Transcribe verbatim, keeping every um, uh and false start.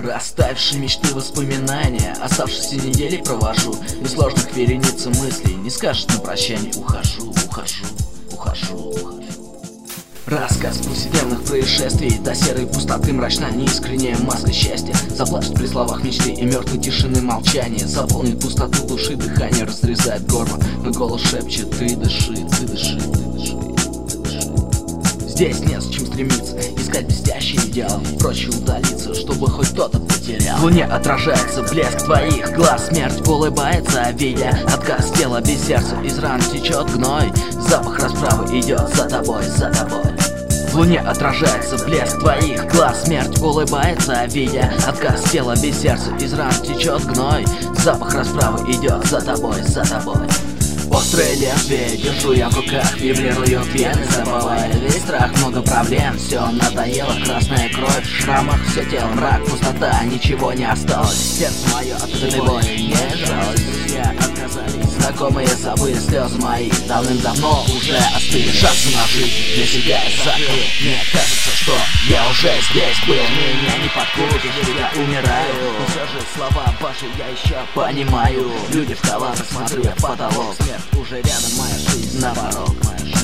Расставшие мечты, воспоминания, оставшиеся недели провожу в сложных вереница мыслей. Не скажет на прощание: ухожу, ухожу, ухожу, ухожу. Рассказ повседневных происшествий до серой пустоты мрачна неискренняя маска счастья. Заплачет при словах мечты и мертвой тишины молчание. Заполнит пустоту души, дыхание разрезает горло, но голос шепчет: ты дыши, ты дыши, ты дыши, ты дыши. Здесь не с чем стремиться, искать блестящий идеал, проще удалиться, чтобы хоть кто-то потерял. В луне отражается блеск твоих глаз, смерть улыбается, видя отказ тела без сердца. Из ран течет гной, запах расправы идет за тобой, за тобой. В луне отражается блеск твоих глаз, смерть улыбается, видя отказ тела без сердца. Из ран течет гной, запах расправы идет за тобой, за тобой. Острое лезвие держу я в руках, вибрируют вены, забывая весь страх, много проблем, все надоело, красная кровь в шрамах, все тело мрак, пустота, ничего не осталось. Сердце мое от этой боли не жалось, друзья отказались, знакомые забыли слезы мои, давным-давно уже остыли. Шансы на жизнь для себя я закрыл, мне кажется, что я уже здесь был. Меня не подкупишь, я умираю, но все же слова ваши я еще понимаю. Люди в халатах, смотрю я в потолок, смерть уже рядом, моя жизнь на порог, моя жизнь.